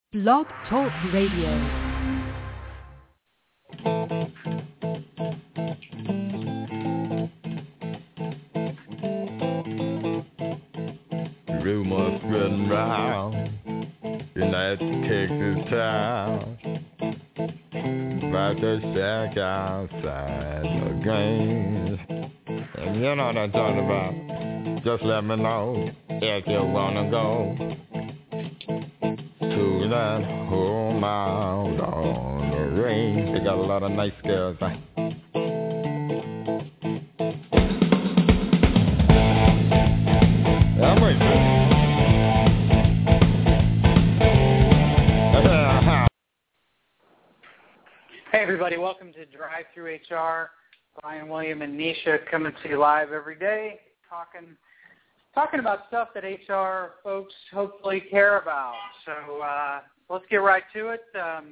Blog Talk Radio. Rumors spreading round United Texas town about the shack outside the game. And you know what I'm talking about. Just let me know if you wanna go to that home out on the range. They got a lot of nice girls. Hey everybody, welcome to Drive Through HR. Brian, William, and Nisha coming to you live every day, talking about stuff that HR folks hopefully care about. So let's get right to it.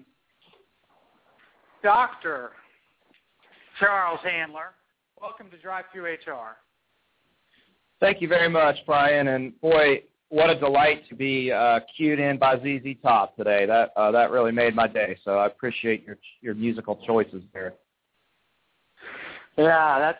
Dr. Charles Handler, welcome to Drive Through HR. Thank you very much, Brian. And boy, what a delight to be cued in by ZZ Top today. That really made my day. So I appreciate your musical choices there. Yeah,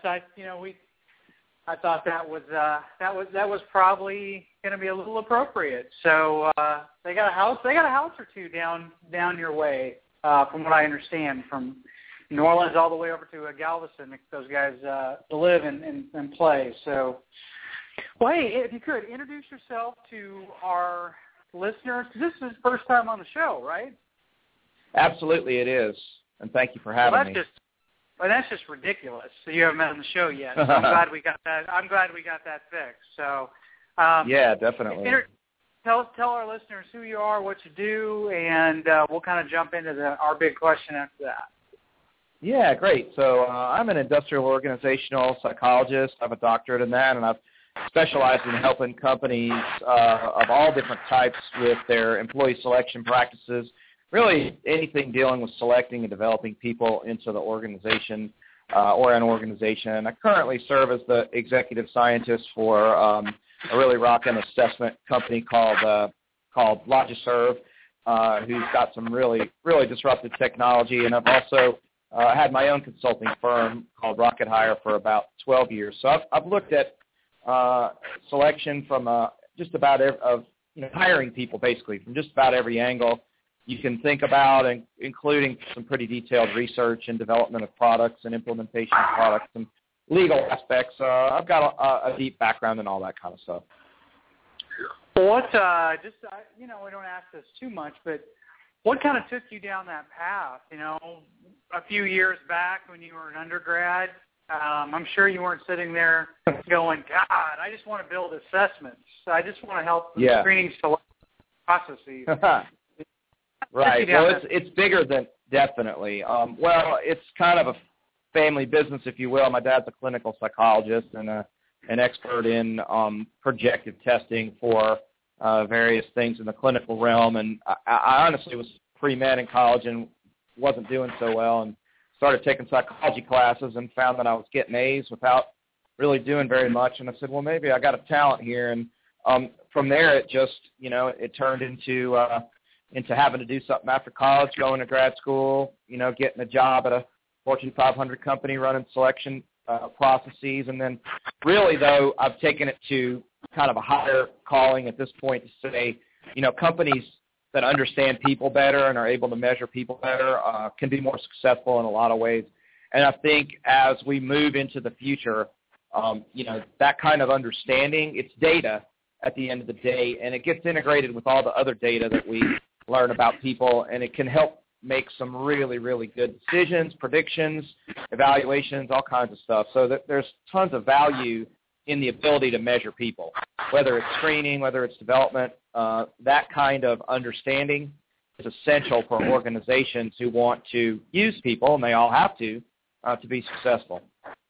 I thought that was probably going to be a little appropriate. So they got a house or two down your way, from what I understand, from New Orleans all the way over to Galveston. Those guys live and play. So, well, hey, if you could introduce yourself to our listeners, because this is the first time on the show, right? Absolutely, it is, and thank you for having me. Well, that's just ridiculous. So you haven't been on the show yet. So I'm glad we got that fixed. So yeah, definitely. Tell our listeners who you are, what you do, and we'll kind of jump into our big question after that. Yeah, great. So I'm an industrial organizational psychologist. I have a doctorate in that, and I've specialized in helping companies of all different types with their employee selection practices. Really anything dealing with selecting and developing people into the organization or an organization. I currently serve as the executive scientist for a really rocking assessment company called Logiserve, who's got some really, really disruptive technology. And I've also had my own consulting firm called Rocket Hire for about 12 years. So I've looked at selection from just about hiring people basically from just about every angle you can think about, including some pretty detailed research and development of products and implementation of products and legal aspects. I've got a deep background in all that kind of stuff. What, we don't ask this too much, but what kind of took you down that path? A few years back when you were an undergrad, I'm sure you weren't sitting there going, God, I just want to build assessments. I just want to help the screening selection processes. Right. Well, it's bigger than definitely. Well, it's kind of a family business, if you will. My dad's a clinical psychologist and an expert in projective testing for various things in the clinical realm. And I honestly was pre-med in college and wasn't doing so well, and started taking psychology classes and found that I was getting A's without really doing very much. And I said, well, maybe I got a talent here. And from there, it just, it turned into having to do something after college, going to grad school, getting a job at a Fortune 500 company running selection processes. And then really, though, I've taken it to kind of a higher calling at this point to say, companies that understand people better and are able to measure people better can be more successful in a lot of ways. And I think as we move into the future, that kind of understanding, it's data at the end of the day, and it gets integrated with all the other data that we learn about people, and it can help make some really, really good decisions, predictions, evaluations, all kinds of stuff. So there's tons of value in the ability to measure people, whether it's screening, whether it's development. That kind of understanding is essential for organizations who want to use people, and they all have to be successful.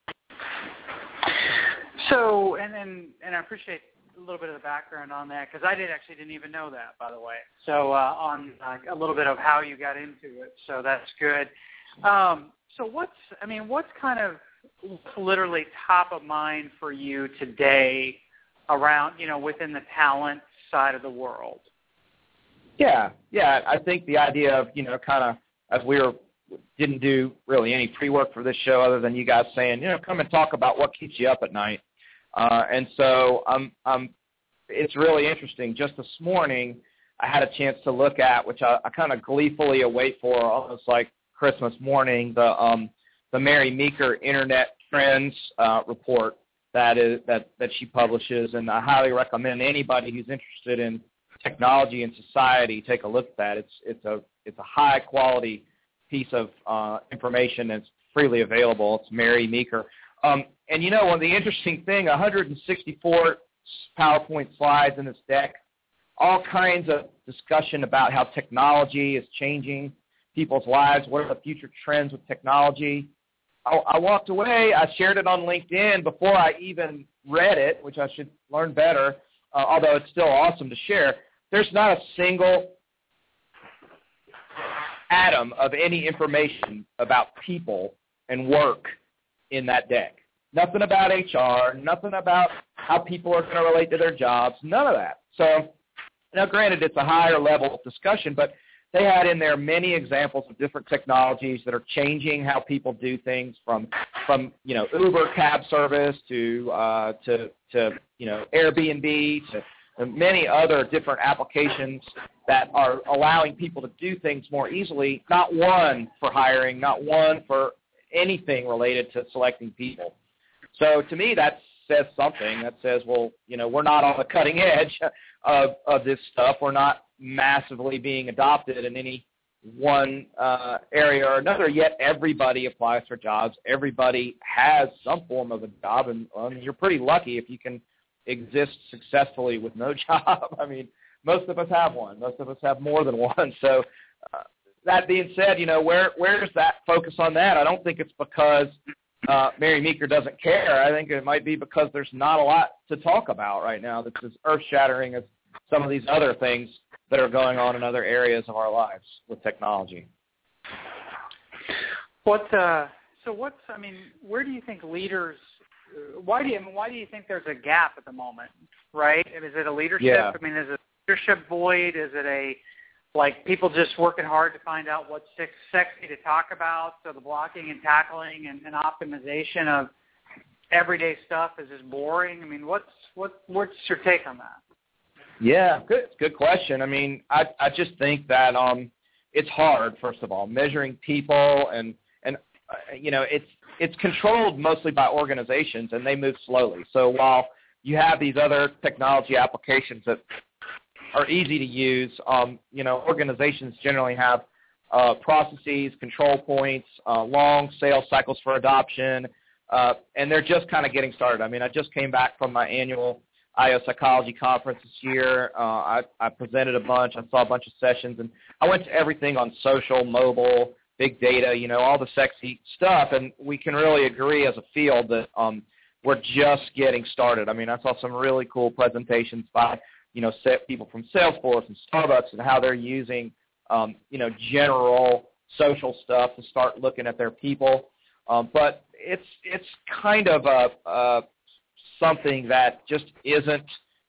So, and I appreciate a little bit of the background on that, because I didn't even know that, by the way. So on a little bit of how you got into it, so that's good. So what's literally top of mind for you today around, within the talent side of the world? Yeah. I think the idea of, kind of as didn't do really any pre-work for this show other than you guys saying, come and talk about what keeps you up at night. And so it's really interesting. Just this morning, I had a chance to look at, which I kind of gleefully await for, almost like Christmas morning, the Mary Meeker Internet Trends report that she publishes, and I highly recommend anybody who's interested in technology and society take a look at that. It's a high quality piece of information that's freely available. It's Mary Meeker. And one of the interesting thing, 164 PowerPoint slides in this deck, all kinds of discussion about how technology is changing people's lives, what are the future trends with technology. I walked away, I shared it on LinkedIn before I even read it, which I should learn better, although it's still awesome to share. There's not a single atom of any information about people and work in that deck. Nothing about HR, nothing about how people are going to relate to their jobs, none of that. So, now granted, it's a higher level of discussion, but they had in there many examples of different technologies that are changing how people do things, from Uber cab service to Airbnb to many other different applications that are allowing people to do things more easily, not one for hiring, not one for anything related to selecting people. So to me, that says something. That says, well, we're not on the cutting edge of this stuff. We're not massively being adopted in any one area or another, yet everybody applies for jobs. Everybody has some form of a job, and you're pretty lucky if you can exist successfully with no job. I mean, most of us have one. Most of us have more than one. So that being said, where does that focus on that? I don't think it's because Mary Meeker doesn't care. I think it might be because there's not a lot to talk about right now that's as earth-shattering as some of these other things that are going on in other areas of our lives with technology. Where do you think leaders? Why do you think there's a gap at the moment? Right? Is it a leadership? Yeah. I mean, is it a leadership void? Is it people just working hard to find out what's sexy to talk about? So the blocking and tackling and optimization of everyday stuff is just boring. I mean, what's your take on that? Yeah, good question. I mean, I just think that it's hard, first of all, measuring people and it's controlled mostly by organizations, and they move slowly. So while you have these other technology applications that are easy to use, organizations generally have processes, control points, long sales cycles for adoption, and they're just kind of getting started. I mean, I just came back from my annual IO Psychology Conference this year. I presented a bunch. I saw a bunch of sessions, and I went to everything on social, mobile, big data, all the sexy stuff, and we can really agree as a field that we're just getting started. I mean, I saw some really cool presentations by, people from Salesforce and Starbucks and how they're using, general social stuff to start looking at their people. But it's kind of something that just isn't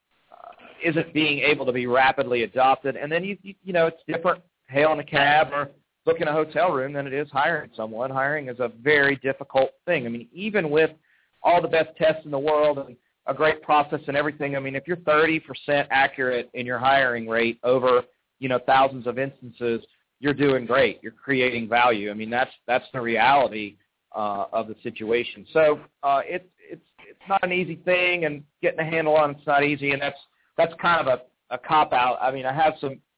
being able to be rapidly adopted. And then it's different hailing a cab or booking a hotel room than it is hiring someone. Hiring is a very difficult thing. I mean, even with all the best tests in the world and a great process and everything, I mean, if you're 30% accurate in your hiring rate over, thousands of instances, you're doing great. You're creating value. I mean, that's the reality of the situation. So it's not an easy thing, and getting a handle on it's not easy, and that's kind of a cop-out. I mean, I have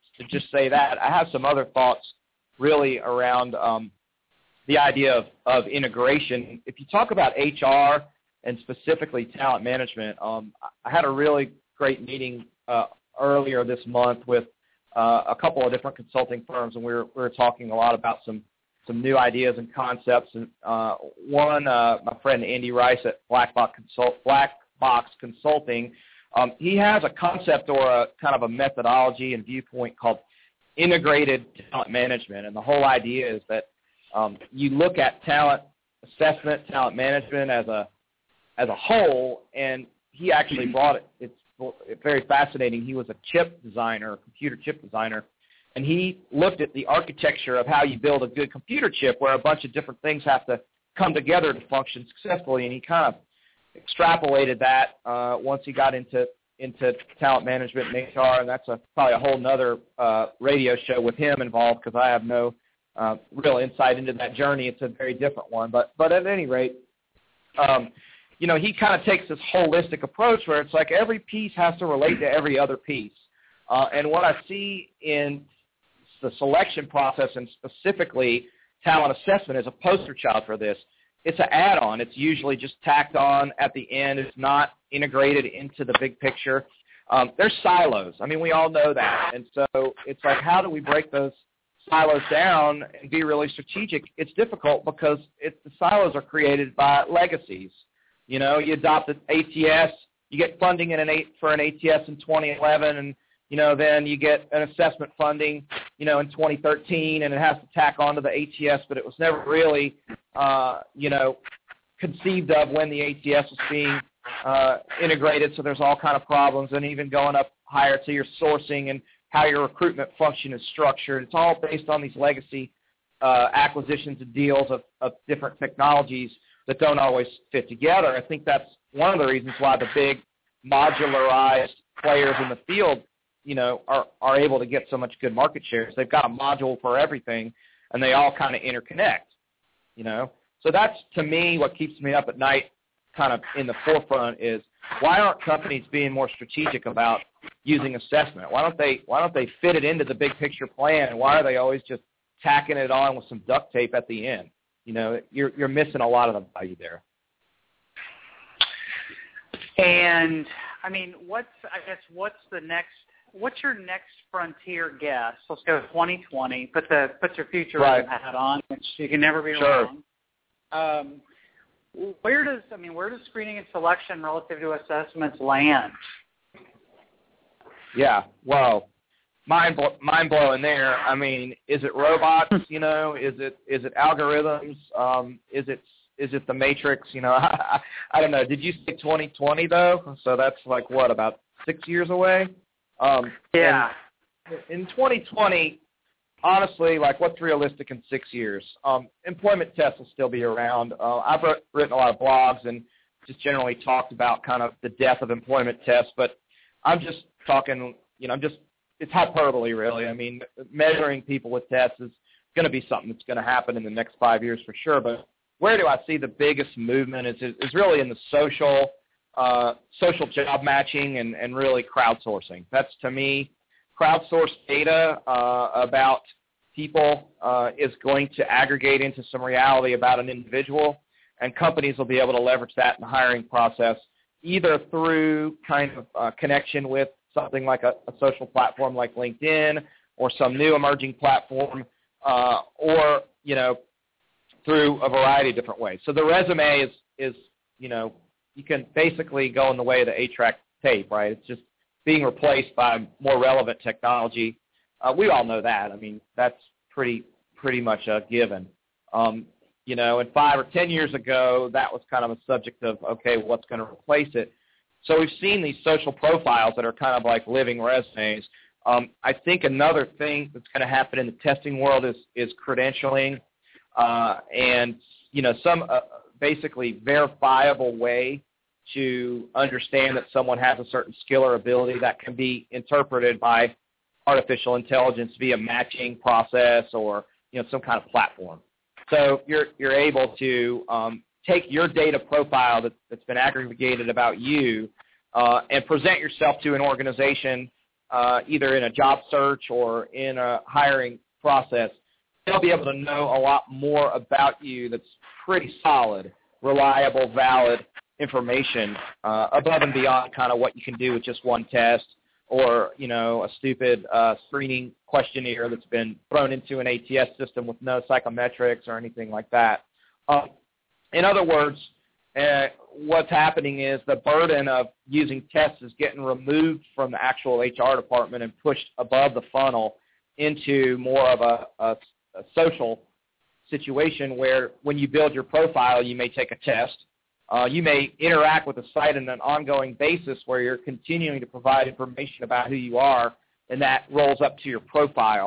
some other thoughts really around the idea of integration. If you talk about HR and specifically talent management, I had a really great meeting earlier this month with a couple of different consulting firms, and we were talking a lot about some new ideas and concepts. And one, my friend Andy Rice at Black Box Consulting, he has a concept or a kind of a methodology and viewpoint called integrated talent management. And the whole idea is that you look at talent assessment, talent management as a whole, and he actually brought it. It's very fascinating. He was a chip designer, a computer chip designer, And he looked at the architecture of how you build a good computer chip where a bunch of different things have to come together to function successfully, and he kind of extrapolated that once he got into talent management and HR, and that's probably a whole nother radio show with him involved because I have no real insight into that journey. It's a very different one. But at any rate, he kind of takes this holistic approach where it's like every piece has to relate to every other piece. And what I see in the selection process and specifically talent assessment is a poster child for this. It's an add-on. It's usually just tacked on at the end. It's not integrated into the big picture. There's silos. I mean, we all know that. And so it's like, how do we break those silos down and be really strategic? It's difficult because the silos are created by legacies. You adopt an ATS, you get funding for an ATS in 2011, and then you get an assessment funding, in 2013, and it has to tack onto the ATS, but it was never really, conceived of when the ATS was being integrated, so there's all kind of problems, and even going up higher to your sourcing and how your recruitment function is structured. It's all based on these legacy acquisitions and deals of different technologies that don't always fit together. I think that's one of the reasons why the big modularized players in the field are able to get so much good market shares. They've got a module for everything, and they all kind of interconnect, So that's, to me, what keeps me up at night kind of in the forefront is why aren't companies being more strategic about using assessment? Why don't they fit it into the big picture plan, and why are they always just tacking it on with some duct tape at the end? You're missing a lot of the value there. And, I mean, what's your next frontier guess? Let's go 2020. Put your future hat on, which you can never be wrong. Where does screening and selection relative to assessments land? Yeah, well, mind blowing there. I mean, is it robots? Is it algorithms? Is it the Matrix? I don't know. Did you say 2020 though? So that's like what, about 6 years away? Yeah. In 2020, honestly, like what's realistic in 6 years? Employment tests will still be around. I've written a lot of blogs and just generally talked about kind of the death of employment tests, but I'm just talking, it's hyperbole really. I mean, measuring people with tests is going to be something that's going to happen in the next 5 years for sure, but where do I see the biggest movement is really in the social job matching and really crowdsourcing. That's, to me, crowdsourced data about people is going to aggregate into some reality about an individual, and companies will be able to leverage that in the hiring process, either through kind of connection with something like a social platform like LinkedIn or some new emerging platform, or, through a variety of different ways. So the resume is you can basically go in the way of the 8-track tape, right? It's just being replaced by more relevant technology. We all know that. I mean, that's pretty much a given. And 5 or 10 years ago, that was kind of a subject of, okay, what's going to replace it? So we've seen these social profiles that are kind of like living resumes. I think another thing that's going to happen in the testing world is credentialing, and some basically verifiable way to understand that someone has a certain skill or ability that can be interpreted by artificial intelligence via matching process or some kind of platform. So you're able to take your data profile that's been aggregated about you and present yourself to an organization either in a job search or in a hiring process. They'll be able to know a lot more about you that's pretty solid, reliable, valid information above and beyond kind of what you can do with just one test or, a stupid screening questionnaire that's been thrown into an ATS system with no psychometrics or anything like that. In other words, what's happening is the burden of using tests is getting removed from the actual HR department and pushed above the funnel into more of a social situation where when you build your profile, you may take a test. You may interact with the site on an ongoing basis where you're continuing to provide information about who you are, and that rolls up to your profile.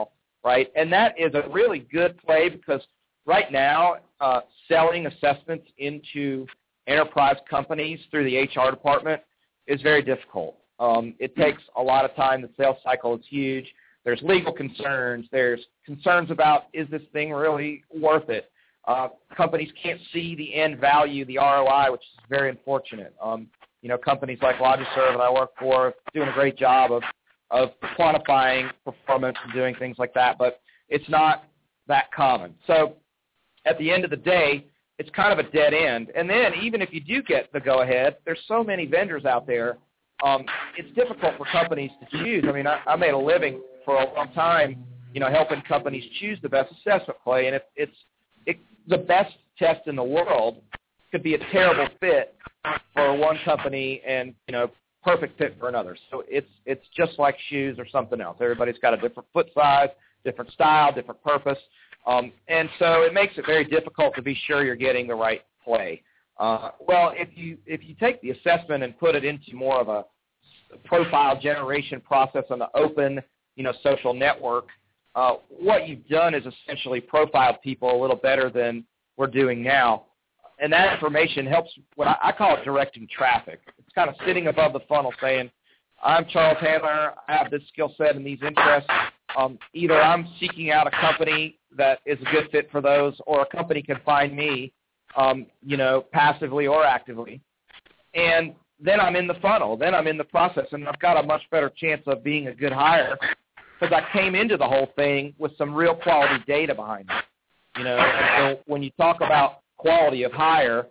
right? And that is a really good play because right now selling assessments into enterprise companies through the HR department is very difficult. It takes a lot of time. The sales cycle is huge. There's legal concerns. There's concerns about, is this thing really worth it? Companies can't see the end value, the ROI, which is very unfortunate. Companies like Logiserve that I work for are doing a great job of quantifying performance and doing things like that, but it's not that common. So at the end of the day, it's kind of a dead end. And then even if you do get the go-ahead, there's so many vendors out there, it's difficult for companies to choose. I mean, I made a living for a long time, helping companies choose the best assessment play, and if the best test in the world could be a terrible fit for one company and, perfect fit for another. So it's just like shoes or something else. Everybody's got a different foot size, different style, different purpose. And so it makes it very difficult to be sure you're getting the right play. Well, if you take the assessment and put it into more of a profile generation process on the open, social network, what you've done is essentially profiled people a little better than we're doing now. And that information helps, what I call it directing traffic. It's kind of sitting above the funnel saying, I'm Charles Handler, I have this skill set and these interests. Either I'm seeking out a company that is a good fit for those, or a company can find me, passively or actively. And then I'm in the funnel. Then I'm in the process, and I've got a much better chance of being a good hire because I came into the whole thing with some real quality data behind me. And so when you talk about quality of hire,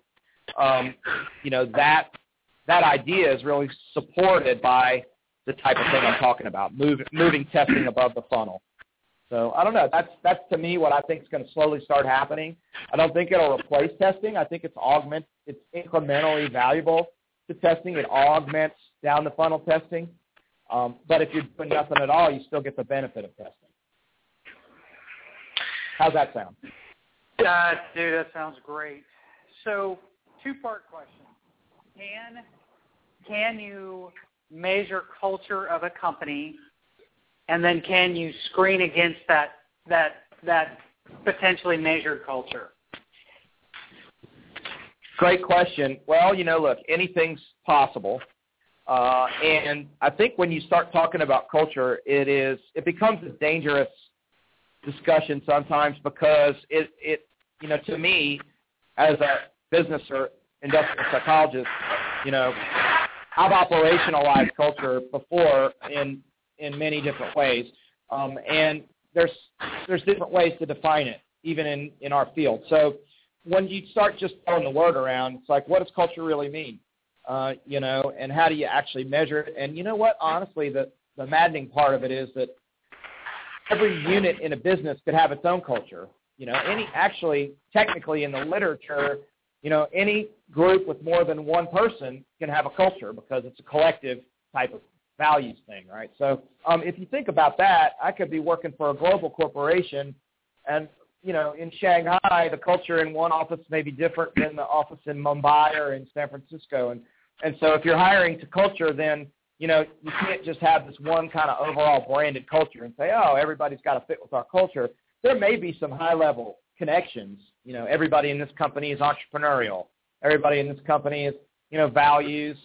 that idea is really supported by the type of thing I'm talking about, moving testing above the funnel. So I don't know. That's to me what I think is going to slowly start happening. I don't think it'll replace testing. I think it's incrementally valuable to testing. It augments down the funnel testing. But if you're doing nothing at all, you still get the benefit of testing. How's that sound? Dude, that sounds great. So, two-part question. Can you measure culture of a company, and then can you screen against that potentially measured culture? Great question. Well, look, anything's possible. And I think when you start talking about culture, it becomes a dangerous discussion sometimes because it to me, as a business or industrial psychologist, I've operationalized culture before in many different ways, and there's different ways to define it, even in our field. So when you start just throwing the word around, it's like, what does culture really mean? And how do you actually measure it? And you know what? Honestly, the maddening part of it is that every unit in a business could have its own culture. Technically in the literature, any group with more than one person can have a culture because it's a collective type of values thing, right? So if you think about that, I could be working for a global corporation and, in Shanghai, the culture in one office may be different than the office in Mumbai or in San Francisco. And so if you're hiring to culture, then, you can't just have this one kind of overall branded culture and say, oh, everybody's got to fit with our culture. There may be some high-level connections. Everybody in this company is entrepreneurial. Everybody in this company is, values,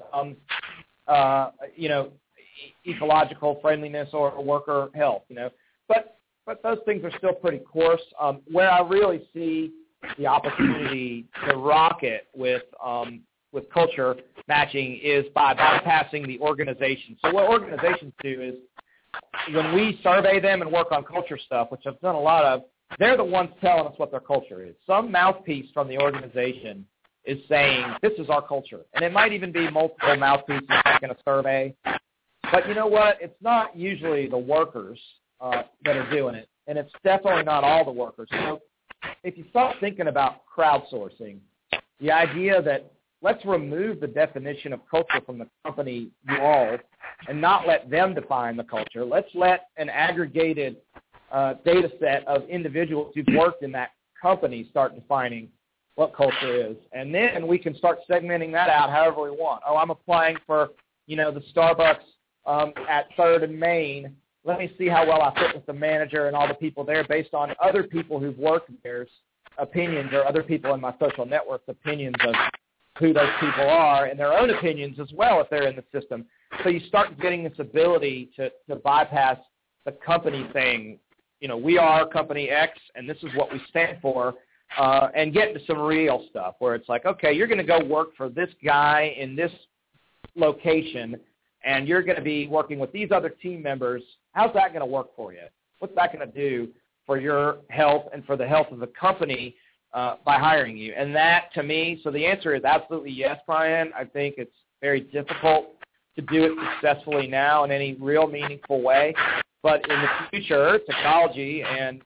ecological friendliness or worker health, But those things are still pretty coarse. Where I really see the opportunity to rocket with culture matching is by bypassing the organization. So what organizations do is when we survey them and work on culture stuff, which I've done a lot of, they're the ones telling us what their culture is. Some mouthpiece from the organization is saying, this is our culture. And it might even be multiple mouthpieces taking a survey. But you know what? It's not usually the workers that are doing it. And it's definitely not all the workers. So if you start thinking about crowdsourcing, the idea that let's remove the definition of culture from the company you all and not let them define the culture. Let's let an aggregated data set of individuals who've worked in that company start defining what culture is. And then we can start segmenting that out however we want. Oh, I'm applying for, the Starbucks at 3rd and Main, let me see how well I fit with the manager and all the people there based on other people who've worked there's opinions or other people in my social network's opinions of who those people are and their own opinions as well if they're in the system. So you start getting this ability to bypass the company saying, we are company X and this is what we stand for, and get into some real stuff where it's like, okay, you're going to go work for this guy in this location and you're going to be working with these other team members. How's that going to work for you? What's that going to do for your health and for the health of the company by hiring you? And that, to me, so the answer is absolutely yes, Brian. I think it's very difficult to do it successfully now in any real meaningful way. But in the future, technology and,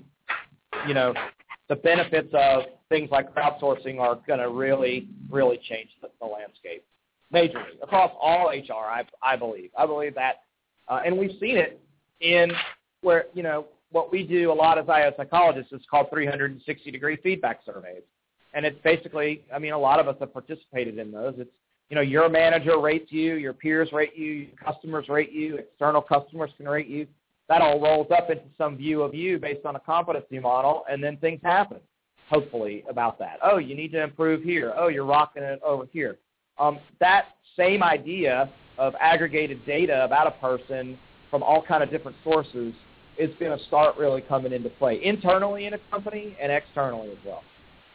the benefits of things like crowdsourcing are going to really, really change the landscape majorly across all HR, I believe. I believe that. And we've seen it in where, what we do a lot as IO psychologists is called 360-degree feedback surveys. And it's basically, a lot of us have participated in those. It's, your manager rates you, your peers rate you, your customers rate you, external customers can rate you. That all rolls up into some view of you based on a competency model, and then things happen, hopefully, about that. Oh, you need to improve here. Oh, you're rocking it over here. That same idea of aggregated data about a person from all kind of different sources is going to start really coming into play internally in a company and externally as well.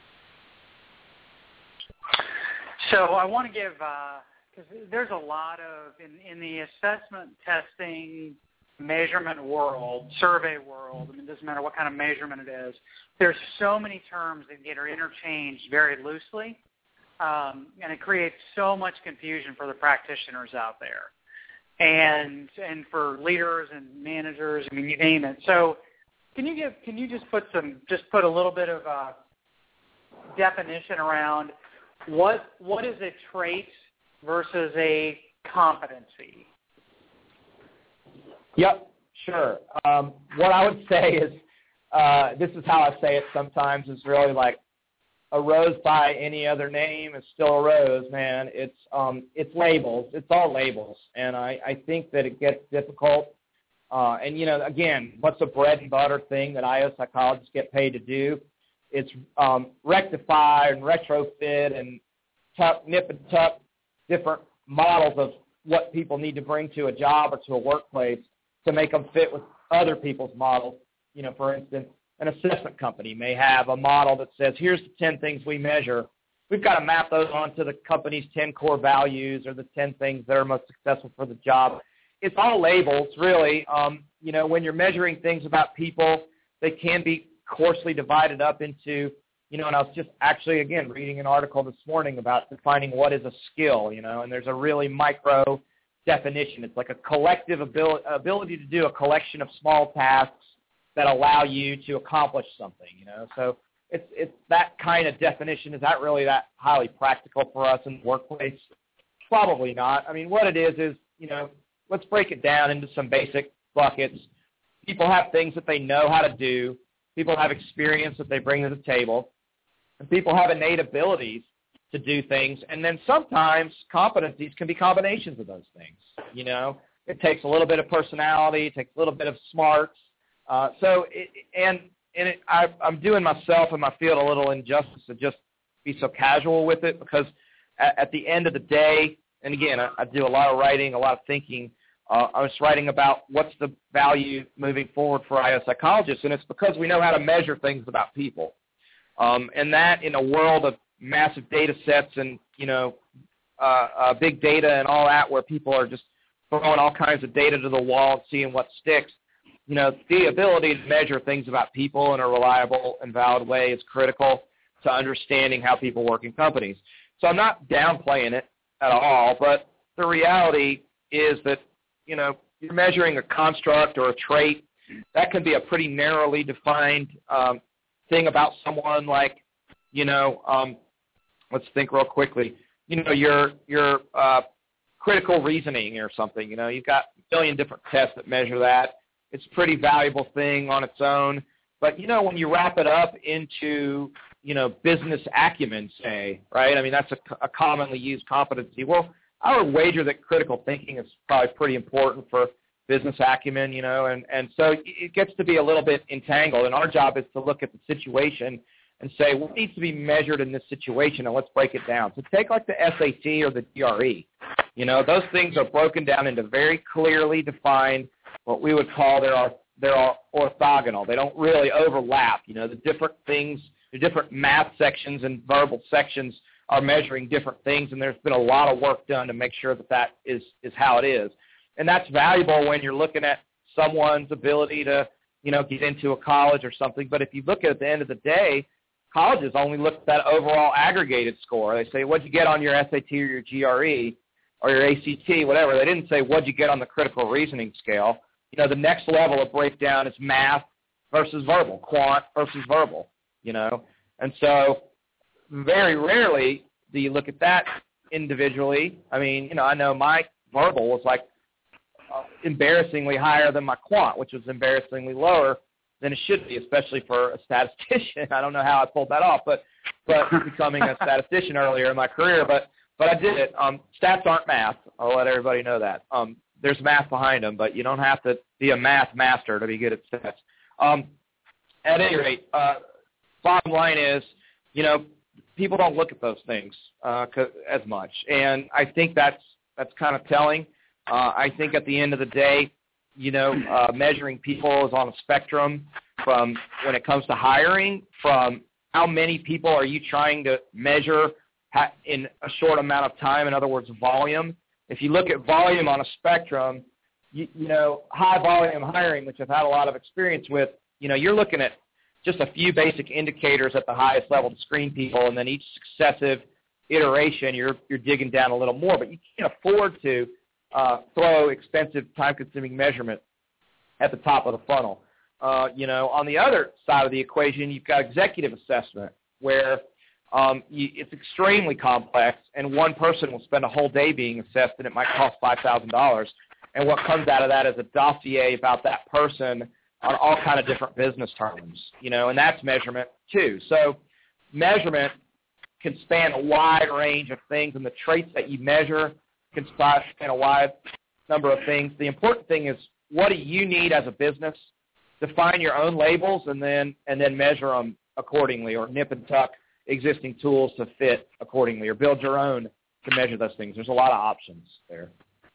So I want to give, because there's a lot of, in the assessment, testing, measurement world, survey world, it doesn't matter what kind of measurement it is, there's so many terms that get interchanged very loosely, and it creates so much confusion for the practitioners out there. And for leaders and managers, you name it. So, can you just put a little bit of a definition around what is a trait versus a competency? Yep, sure. What I would say is, this is how I say it sometimes, is really like a rose by any other name is still a rose, man. It's labels. It's all labels. And I think that it gets difficult. And, again, what's a bread and butter thing that IO psychologists get paid to do? It's rectify and retrofit and nip and tuck different models of what people need to bring to a job or to a workplace to make them fit with other people's models. For instance, an assessment company may have a model that says, here's the 10 things we measure. We've got to map those onto the company's 10 core values or the 10 things that are most successful for the job. It's all labels, really. When you're measuring things about people, they can be coarsely divided up into, and I was just actually, again, reading an article this morning about defining what is a skill, and there's a really micro definition. It's like a collective ability to do a collection of small tasks that allow you to accomplish something, So it's that kind of definition. Is that really that highly practical for us in the workplace? Probably not. What it is, let's break it down into some basic buckets. People have things that they know how to do. People have experience that they bring to the table. And people have innate abilities to do things. And then sometimes competencies can be combinations of those things. It takes a little bit of personality. It takes a little bit of smarts. I'm doing myself and my field a little injustice to just be so casual with it, because at the end of the day, and again, I do a lot of writing, a lot of thinking. I was writing about what's the value moving forward for IO psychologists, and it's because we know how to measure things about people. And that in a world of massive data sets and, big data and all that, where people are just throwing all kinds of data to the wall and seeing what sticks, the ability to measure things about people in a reliable and valid way is critical to understanding how people work in companies. So I'm not downplaying it at all, but the reality is that, you're measuring a construct or a trait. That can be a pretty narrowly defined thing about someone, like, let's think real quickly. Your critical reasoning or something. You've got a million different tests that measure that. It's a pretty valuable thing on its own. But, when you wrap it up into, business acumen, say, right? That's a commonly used competency. Well, I would wager that critical thinking is probably pretty important for business acumen, and so it gets to be a little bit entangled. And our job is to look at the situation and say, what needs to be measured in this situation, and let's break it down. So take like the SAT or the GRE. Those things are broken down into very clearly defined, what we would call they're orthogonal. They don't really overlap. The different things, the different math sections and verbal sections are measuring different things, and there's been a lot of work done to make sure that is how it is. And that's valuable when you're looking at someone's ability to, get into a college or something. But if you look at the end of the day, colleges only look at that overall aggregated score. They say, what'd you get on your SAT or your GRE or your ACT, whatever. They didn't say, what'd you get on the critical reasoning scale. The next level of breakdown is math versus verbal, quant versus verbal, And so very rarely do you look at that individually. I mean, I know my verbal was like embarrassingly higher than my quant, which was embarrassingly lower than it should be, especially for a statistician. I don't know how I pulled that off, but becoming a statistician earlier in my career, but I did it. Stats aren't math. I'll let everybody know that. There's math behind them, but you don't have to be a math master to be good at stats. At any rate, bottom line is, people don't look at those things as much, and I think that's kind of telling. I think at the end of the day, measuring people is on a spectrum from when it comes to hiring, from how many people are you trying to measure in a short amount of time, in other words, volume. If you look at volume on a spectrum, high volume hiring, which I've had a lot of experience with, you're looking at just a few basic indicators at the highest level to screen people, and then each successive iteration you're digging down a little more. But you can't afford to throw expensive, time-consuming measurement at the top of the funnel. On the other side of the equation, you've got executive assessment, where it's extremely complex, and one person will spend a whole day being assessed, and it might cost $5,000. And what comes out of that is a dossier about that person on all kind of different business terms, and that's measurement too. So measurement can span a wide range of things, and the traits that you measure can span a wide number of things. The important thing is, what do you need as a business? Define your own labels and then measure them accordingly, or nip and tuck existing tools to fit accordingly, or build your own to measure those things. There's a lot of options there.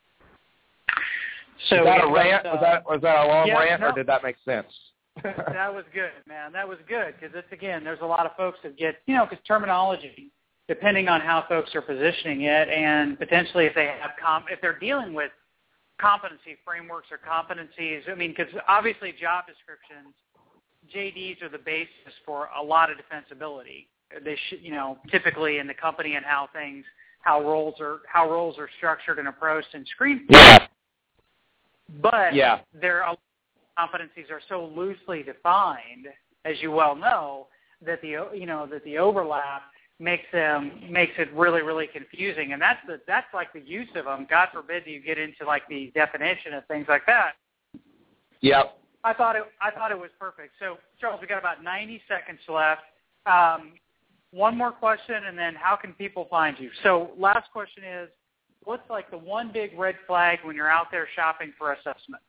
So was that a rant? Was that a long rant, no. Or did that make sense? That was good, man. That was good, because there's a lot of folks that get, because terminology, depending on how folks are positioning it, and potentially if they have if they're dealing with competency frameworks or competencies, because obviously job descriptions, JDs are the basis for a lot of defensibility. They should, typically in the company, and how roles are structured and approached and screened. Yeah. But their competencies are so loosely defined, as you well know, that the overlap makes it really, really confusing. And that's like the use of them. God forbid you get into like the definition of things like that. Yep. I thought it was perfect. So Charles, we got about 90 seconds left. One more question, and then how can people find you? So last question is, what's like the one big red flag when you're out there shopping for assessments?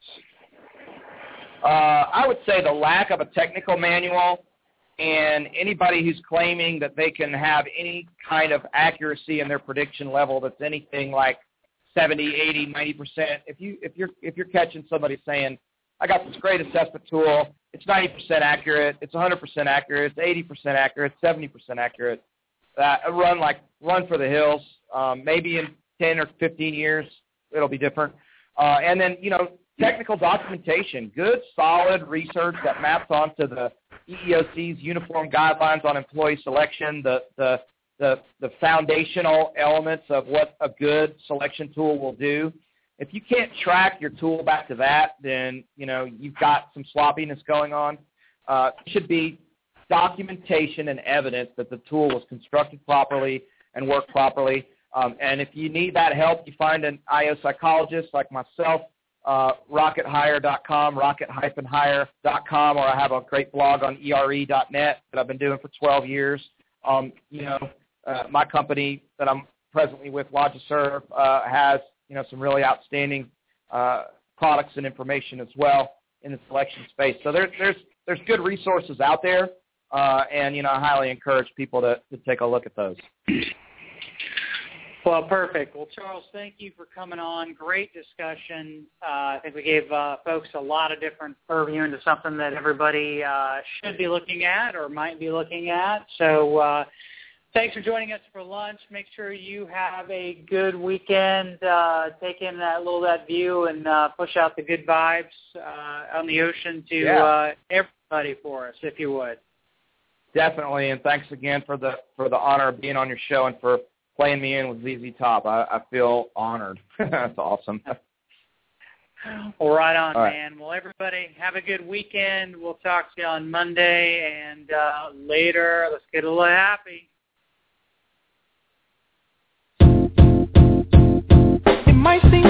I would say the lack of a technical manual, and anybody who's claiming that they can have any kind of accuracy in their prediction level that's anything like 70, 80, 90%. If you're catching somebody saying, I got this great assessment tool, it's 90% accurate, it's 100% accurate, it's 80% accurate, 70% accurate, run for the hills. Maybe in 10 or 15 years it'll be different. And then, technical documentation, good, solid research that maps onto the EEOC's uniform guidelines on employee selection, the foundational elements of what a good selection tool will do. If you can't track your tool back to that, then, you've got some sloppiness going on. It should be documentation and evidence that the tool was constructed properly and worked properly. And if you need that help, you find an IO psychologist like myself, RocketHire.com, rocket-hire.com, or I have a great blog on ERE.net that I've been doing for 12 years. My company that I'm presently with, Logiserve, has some really outstanding products and information as well in the selection space. So there's good resources out there, and I highly encourage people to take a look at those. Well, perfect. Well, Charles, thank you for coming on. Great discussion. I think we gave folks a lot of different purview into something that everybody should be looking at or might be looking at. So thanks for joining us for lunch. Make sure you have a good weekend. Take in that view and push out the good vibes on the ocean to everybody for us, if you would. Definitely, and thanks again for the honor of being on your show and for playing me in with ZZ Top. I feel honored. That's awesome. Well, right on, man. Well, everybody, have a good weekend. We'll talk to you on Monday, and later, let's get a little happy. It might seem